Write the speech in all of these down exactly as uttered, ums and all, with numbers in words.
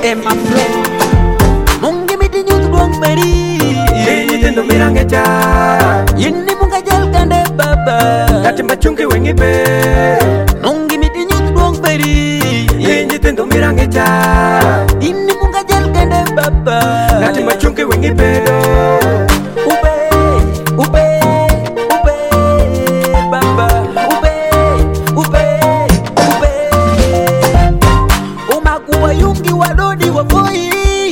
Emma Pro Mungi miti nyutu dong beri Yenyi tendo mirange cha Yini munga jal kande baba Kati machungi wengi be Mungi miti nyutu dong beri Yenyi tendo mirange cha Yini munga jal kande baba Kati machungi wengi be do Ube, ube, ube Baba, ube, ube, ube Umakuwa yungi wadodi wafoi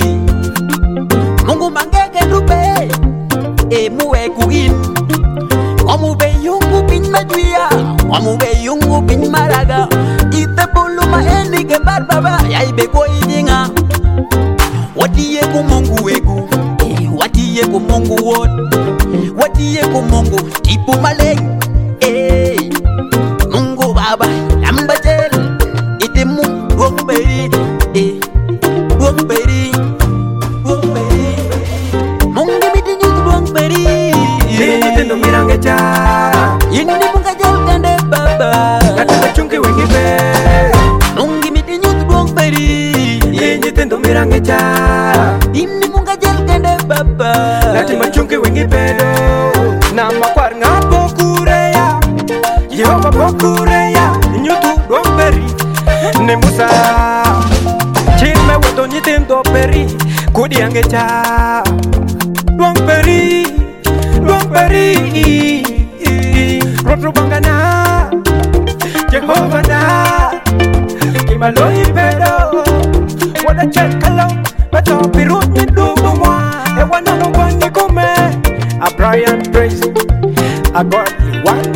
Mungu mangeke dupe E muwe kuin Omube yungu pin majuya Omube yungu pin maraga Ite bulu maeni ke barbaba Ya ibe koi jinga Wati ye ku mungu wegu Wati ye ku mungu wot Wati ye ku mungu tipu maleng Eh Mungu baba Lamba jel Ite mungu Wongberi Eh Wongberi Wongberi Mungi miti nyutu wongberi Yenyi tendo mirange cha Yini munga jel kande baba Kati machungi wengi be Mungi miti nyutu wongberi Yenyi tendo mirange cha Yini munga jel kande baba Kati machungi wengi be do Na makwar nga pokureya Yehova pokureya Nyutu domberi Ne Musa Chime woto nyitindo peri Kudi yange cha Domberi Domberi Rotro bangana Jehova na Kimaloi pedo Wada chekalo Bato pirut nidubu mwa Ewana no wani kume A Brian praise A godly one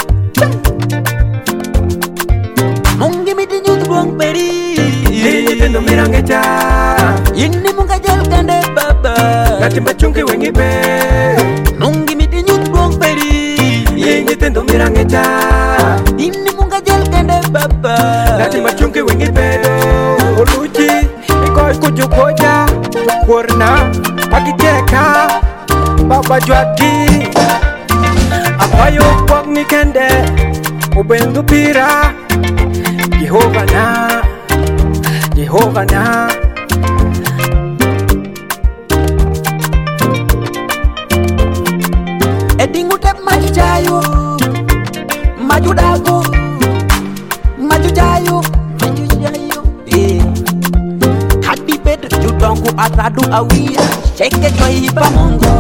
Mungi miti nyutu wongberi Yenyi tendo mirange cha Yini munga jel kande baba Kati machungi wengi be Mungi miti nyutu wongberi Yenyi tendo mirange cha Yini munga jel kande baba Kati machungi wengi be do Oluji Ikoi kujukoja Kurna Pakiteka Baba jwaki Apayo kwak nikende Ubendu pira Jehova na Jehova na Edingu tep maju jayu Maju dagu Maju jayu Maju jayu Eh Hadi bedu judongu atadu awia Sheke joy pa mungu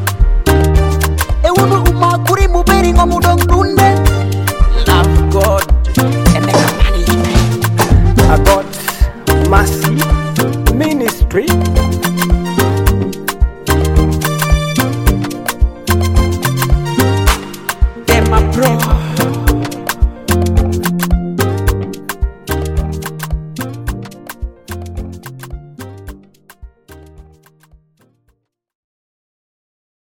E unu umakuri muberi ngomu dong tunde Love God And the management A God Mercy Ministry Emma Pro